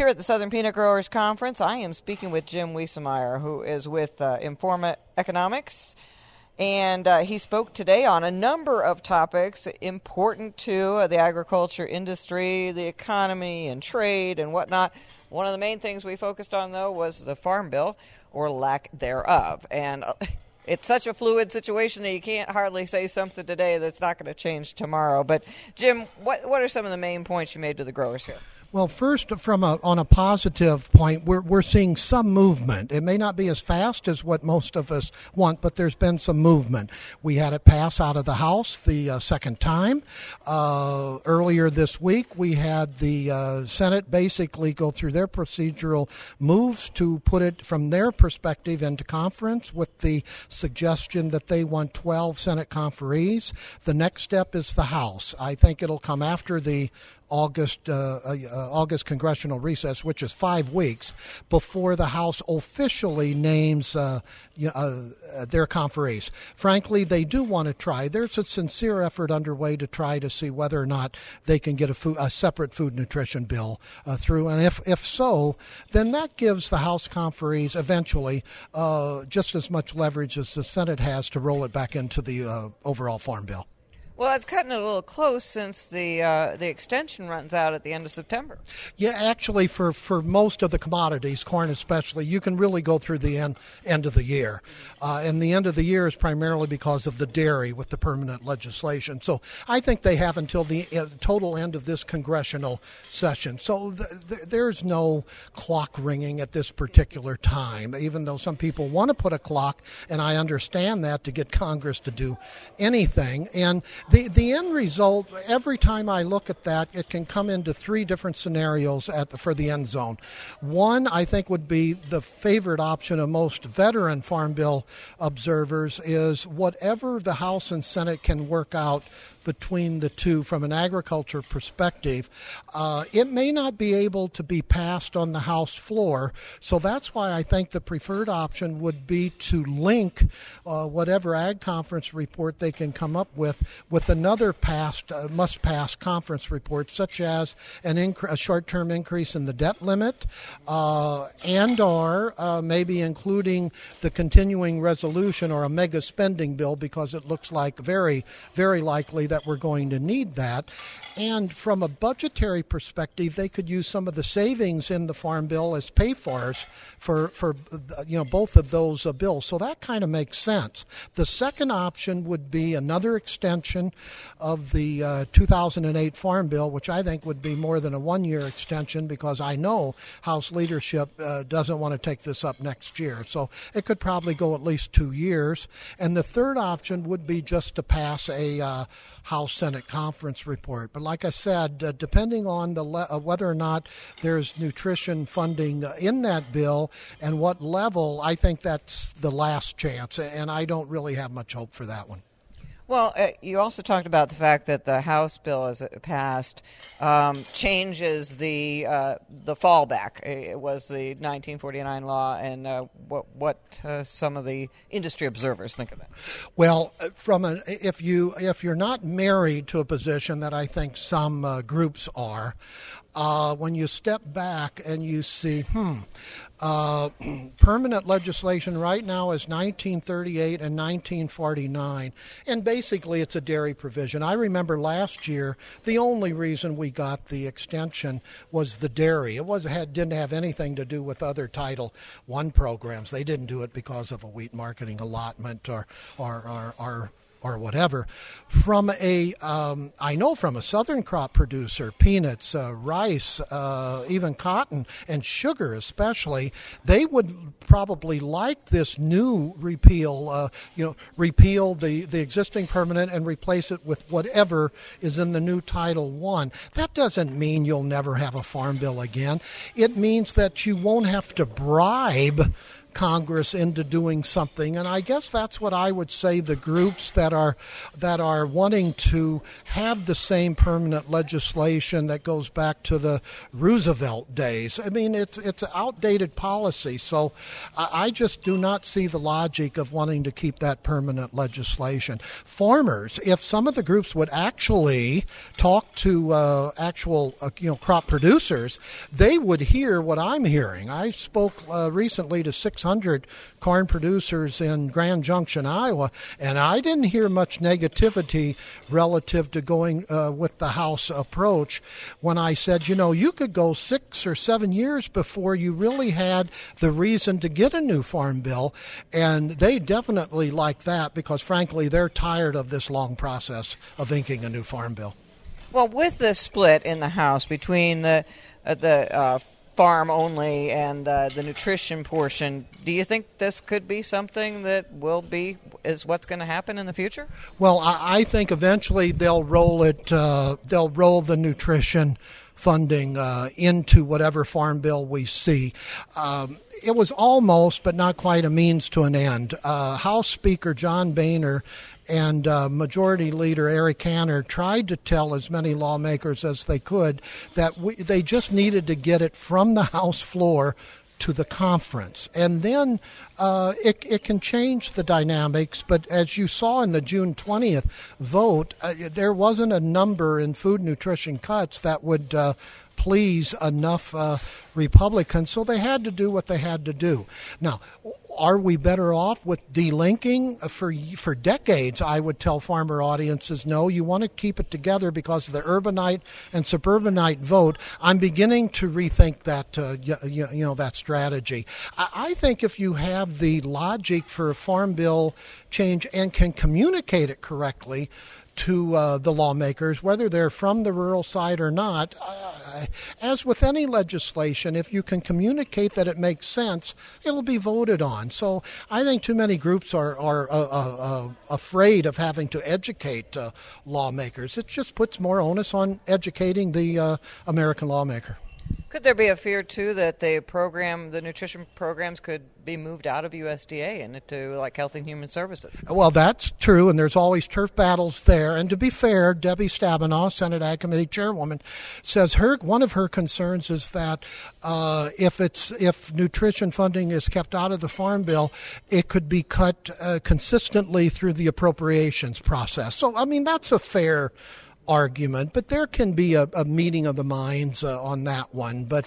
here at the Southern Peanut Growers Conference. I am speaking with Jim Wiesemeyer, who is with Informa Economics. And he spoke today on a number of topics important to the agriculture industry, the economy, and trade and whatnot. One of the main things we focused on, though, was the Farm Bill, or lack thereof. And it's such a fluid situation that you can't hardly say something today that's not going to change tomorrow. But, Jim, what are some of the main points you made to the growers here? Well, first, on a positive point, we're seeing some movement. It may not be as fast as what most of us want, but there's been some movement. We had it pass out of the House the second time. Earlier this week, we had the Senate basically go through their procedural moves to put it from their perspective into conference with the suggestion that they want 12 Senate conferees. The next step is the House. I think it'll come after the August congressional recess, which is 5 weeks, before the House officially names their conferees. Frankly, they do want to try. There's a sincere effort underway to try to see whether or not they can get a separate food nutrition bill through. And if so, then that gives the House conferees eventually just as much leverage as the Senate has to roll it back into the overall farm bill. Well, that's cutting it a little close since the extension runs out at the end of September. Yeah, actually, for most of the commodities, corn especially, you can really go through the end of the year. And the end of the year is primarily because of the dairy with the permanent legislation. So I think they have until the total end of this congressional session. So there's no clock ringing at this particular time, even though some people want to put a clock, and I understand that, to get Congress to do anything. And the end result, every time I look at that, it can come into three different scenarios for the end zone. One, I think, would be the favorite option of most veteran Farm Bill observers, is whatever the House and Senate can work out between the two from an agriculture perspective. It may not be able to be passed on the House floor, so that's why I think the preferred option would be to link whatever Ag Conference report they can come up with another must-pass conference report, such as a short-term increase in the debt limit, and/or maybe including the continuing resolution or a mega spending bill, because it looks like very, very likely that we're going to need that. And from a budgetary perspective, they could use some of the savings in the Farm Bill as pay-fors for both of those bills. So that kind of makes sense. The second option would be another extension of the 2008 Farm Bill, which I think would be more than a one-year extension, because I know House leadership doesn't want to take this up next year. So it could probably go at least 2 years. And the third option would be just to pass a House-Senate conference report. But like I said, depending on whether or not there's nutrition funding in that bill and what level, I think that's the last chance, and I don't really have much hope for that one. Well, you also talked about the fact that the House bill, as it passed, changes the fallback. It was the 1949 law, and what some of the industry observers think of it. Well, if you're not married to a position that I think some groups are, when you step back and you see, permanent legislation right now is 1938 and 1949, and basically it's a dairy provision. I remember last year the only reason we got the extension was the dairy. It didn't have anything to do with other Title I programs. They didn't do it because of a wheat marketing allotment or whatever. I know from a southern crop producer, peanuts, rice, even cotton and sugar especially, they would probably like this new repeal, repeal the existing permanent and replace it with whatever is in the new Title I. That doesn't mean you'll never have a farm bill again. It means that you won't have to bribe Congress into doing something. And I guess that's what I would say the groups that are wanting to have the same permanent legislation that goes back to the Roosevelt days. I mean, it's an outdated policy, so I just do not see the logic of wanting to keep that permanent legislation. Farmers, if some of the groups would actually talk to actual crop producers, they would hear what I'm hearing. I spoke recently to 600 corn producers in Grand Junction, Iowa, and I didn't hear much negativity relative to going with the House approach when I said, you could go 6 or 7 years before you really had the reason to get a new farm bill, and they definitely like that because, frankly, they're tired of this long process of inking a new farm bill. Well, with the split in the House between the farm only and the nutrition portion, do you think this could be something that is what's going to happen in the future? Well, I think eventually they'll roll it. They'll roll the nutrition funding into whatever farm bill we see. It was almost, but not quite, a means to an end. House Speaker John Boehner and Majority Leader Eric Cantor tried to tell as many lawmakers as they could that they just needed to get it from the House floor to the conference. And then it can change the dynamics, but as you saw in the June 20th vote, there wasn't a number in food nutrition cuts that would please enough Republicans, so they had to do what they had to do. Now, are we better off with delinking? For decades, I would tell farmer audiences, no, you want to keep it together because of the urbanite and suburbanite vote. I'm beginning to rethink that, that strategy. I think if you have the logic for a farm bill change and can communicate it correctly to the lawmakers, whether they're from the rural side or not, as with any legislation, if you can communicate that it makes sense, it'll be voted on. So I think too many groups are afraid of having to educate lawmakers. It just puts more onus on educating the American lawmaker. Could there be a fear, too, that the nutrition programs could be moved out of USDA and into, like, Health and Human Services? Well, that's true, and there's always turf battles there. And to be fair, Debbie Stabenow, Senate Ag Committee Chairwoman, says one of her concerns is that if nutrition funding is kept out of the Farm Bill, it could be cut consistently through the appropriations process. So, I mean, that's a fair argument, but there can be a meeting of the minds on that one. But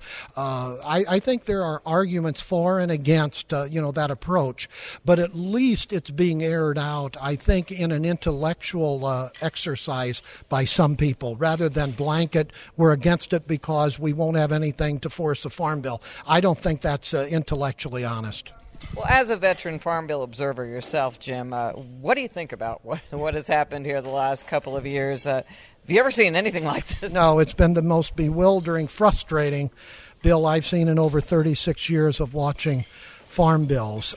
I think there are arguments for and against, that approach. But at least it's being aired out, I think, in an intellectual exercise by some people, rather than blanket, we're against it because we won't have anything to force the Farm Bill. I don't think that's intellectually honest. Well, as a veteran Farm Bill observer yourself, Jim, what do you think about what has happened here the last couple of years? Have you ever seen anything like this? No, it's been the most bewildering, frustrating bill I've seen in over 36 years of watching farm bills.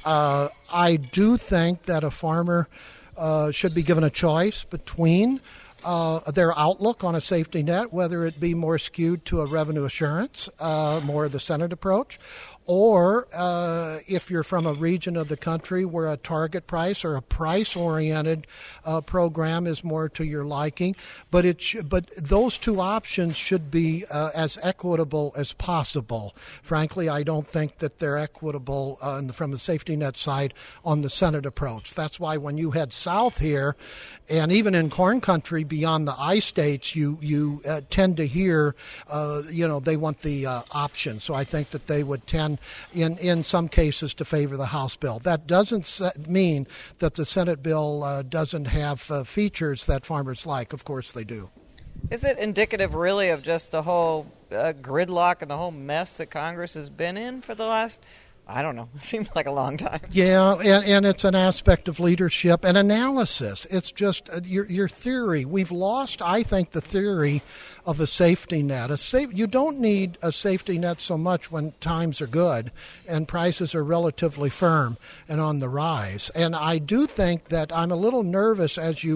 I do think that a farmer should be given a choice between their outlook on a safety net, whether it be more skewed to a revenue assurance, more of the Senate approach, or if you're from a region of the country where a target price or a price-oriented program is more to your liking. But those two options should be as equitable as possible. Frankly, I don't think that they're equitable from the safety net side on the Senate approach. That's why when you head south here, and even in corn country beyond the I-states, you tend to hear, they want the option. So I think that they would tend, in some cases, to favor the House bill. That doesn't mean that the Senate bill doesn't have features that farmers like. Of course they do. Is it indicative, really, of just the whole gridlock and the whole mess that Congress has been in for the last, I don't know, it seems like a long time. Yeah, and it's an aspect of leadership and analysis. It's just your theory. We've lost, I think, the theory of a safety net. You don't need a safety net so much when times are good and prices are relatively firm and on the rise. And I do think that I'm a little nervous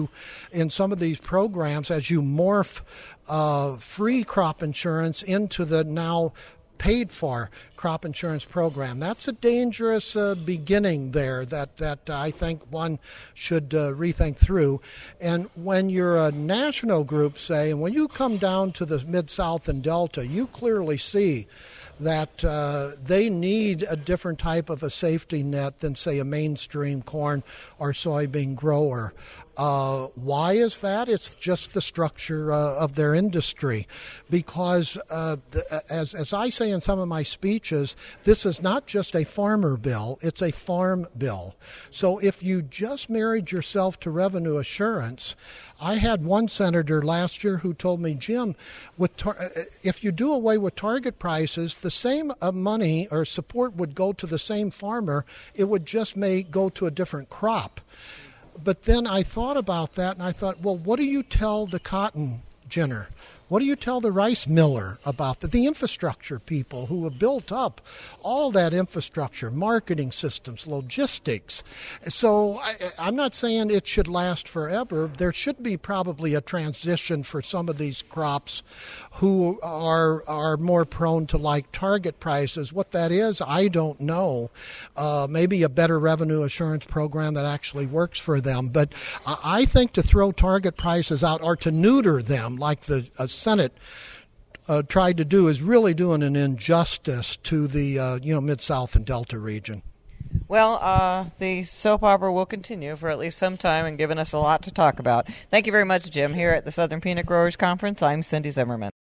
in some of these programs, as you morph free crop insurance into the now paid for crop insurance program. That's a dangerous beginning there that I think one should rethink through. And when you're a national group, say, and when you come down to the Mid-South and Delta, you clearly see that they need a different type of a safety net than, say, a mainstream corn or soybean grower. Why is that? It's just the structure of their industry. Because, as I say in some of my speeches, this is not just a farmer bill, it's a farm bill. So if you just married yourself to revenue assurance, I had one senator last year who told me, Jim, if you do away with target prices, the same money or support would go to the same farmer. It would just may go to a different crop. But then I thought about that, and I thought, well, what do you tell the cotton ginner? What do you tell the rice miller about that? The infrastructure people who have built up all that infrastructure, marketing systems, logistics. So I'm not saying it should last forever. There should be probably a transition for some of these crops who are more prone to like target prices. What that is, I don't know. Maybe a better revenue assurance program that actually works for them. But I think to throw target prices out or to neuter them like the Senate tried to do is really doing an injustice to the Mid-South and Delta region. Well, the soap opera will continue for at least some time and giving us a lot to talk about. Thank you very much, Jim. Here at the Southern Peanut Growers Conference, I'm Cindy Zimmerman.